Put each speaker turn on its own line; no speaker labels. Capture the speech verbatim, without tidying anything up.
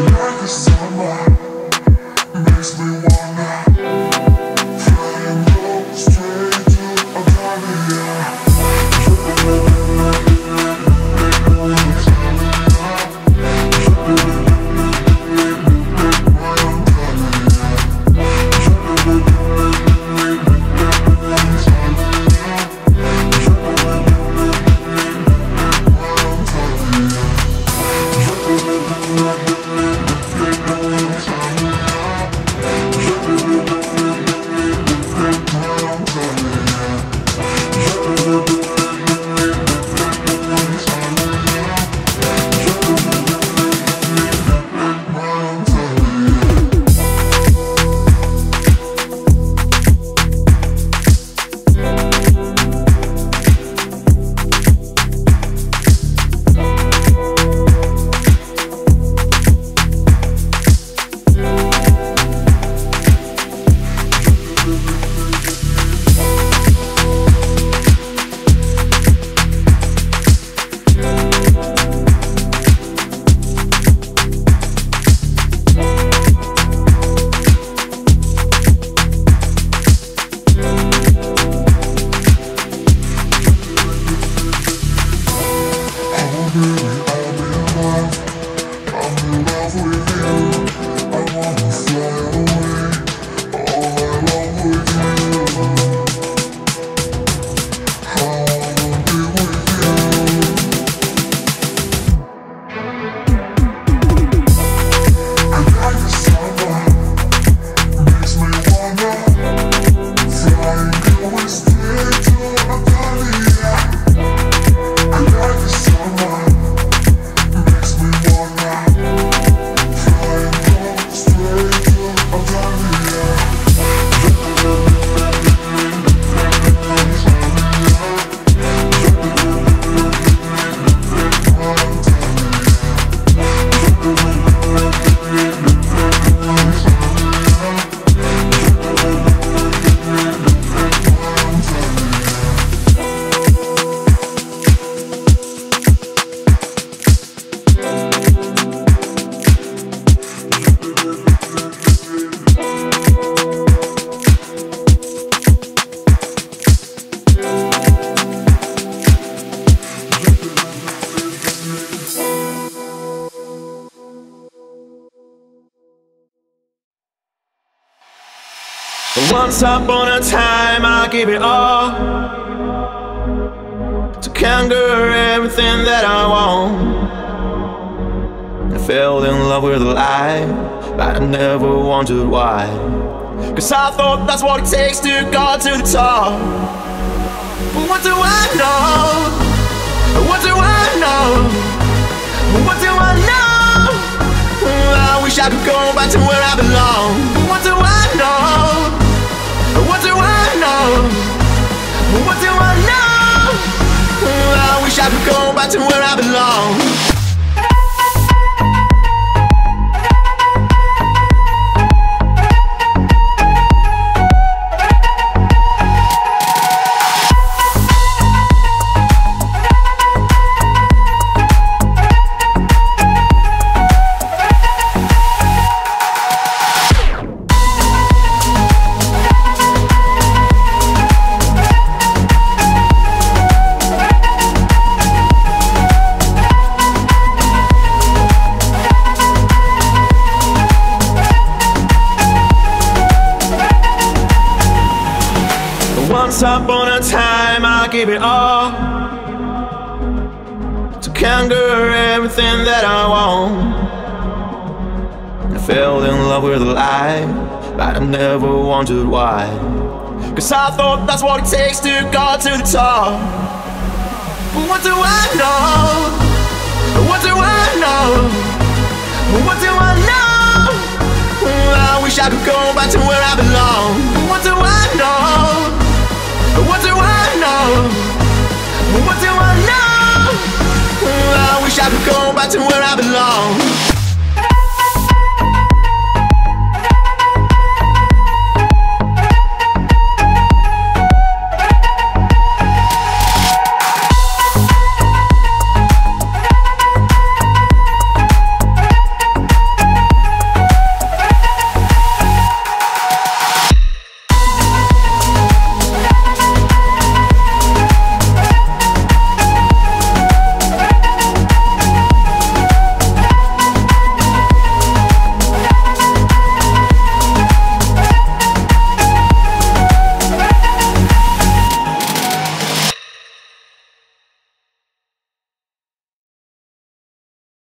Once upon a time I gave it all to conquer everything that I want. I fell in love with life, but I never wondered why. Cause I thought that's what it takes to go to the top. But what do I know? What do I know? What do I know? I wish I could go back to where I belong. What do I know? What do I know? What do I know? I wish I could go back to where I belong. Once upon a time I gave it all to conquer everything that I want. I fell in love with life, but I never wondered why. Cause I thought that's what it takes to go to the top. But what do I know? What do I know? What do I know? I wish I could go back to where I belong. What do I know? What do I know? What do I know? I wish I could go back to where I belong.